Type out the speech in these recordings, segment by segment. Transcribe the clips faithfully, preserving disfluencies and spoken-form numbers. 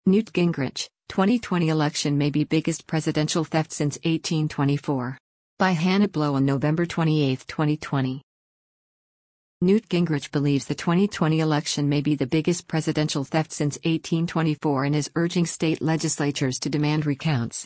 Newt Gingrich, twenty twenty election may be biggest presidential theft since eighteen twenty-four. By Hannah Blow on November twenty-eighth, twenty twenty. Newt Gingrich believes the twenty twenty election may be the biggest presidential theft since eighteen twenty-four and is urging state legislatures to demand recounts.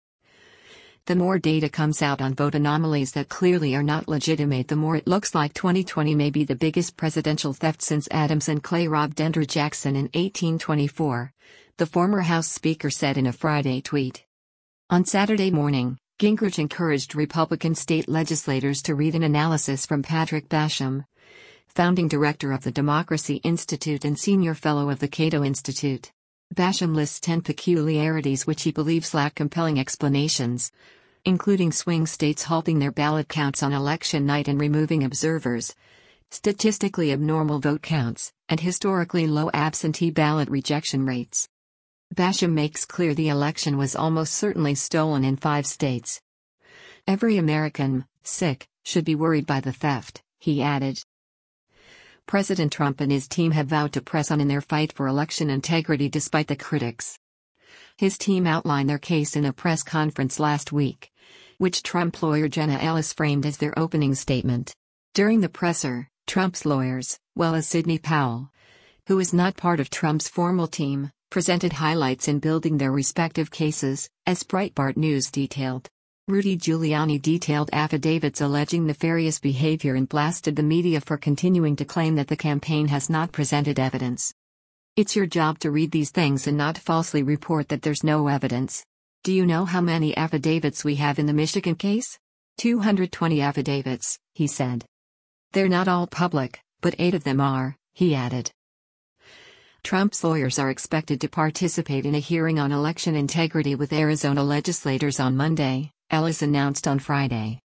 The more data comes out on vote anomalies that clearly are not legitimate, the more it looks like twenty twenty may be the biggest presidential theft since Adams and Clay robbed Andrew Jackson in eighteen twenty-four, the former House Speaker said in a Friday tweet. On Saturday morning, Gingrich encouraged Republican state legislators to read an analysis from Patrick Basham, founding director of the Democracy Institute and senior fellow of the Cato Institute. Basham lists ten peculiarities which he believes lack compelling explanations, including swing states halting their ballot counts on election night and removing observers, statistically abnormal vote counts, and historically low absentee ballot rejection rates. Basham makes clear the election was almost certainly stolen in five states. Every American, sick, should be worried by the theft, he added. President Trump and his team have vowed to press on in their fight for election integrity despite the critics. His team outlined their case in a press conference last week, which Trump lawyer Jenna Ellis framed as their opening statement. During the presser, Trump's lawyers, well as Sidney Powell, who is not part of Trump's formal team, presented highlights in building their respective cases, as Breitbart News detailed. Rudy Giuliani detailed affidavits alleging nefarious behavior and blasted the media for continuing to claim that the campaign has not presented evidence. It's your job to read these things and not falsely report that there's no evidence. Do you know how many affidavits we have in the Michigan case? two hundred twenty affidavits, he said. They're not all public, but eight of them are, he added. Trump's lawyers are expected to participate in a hearing on election integrity with Arizona legislators on Monday, Ellis announced on Friday.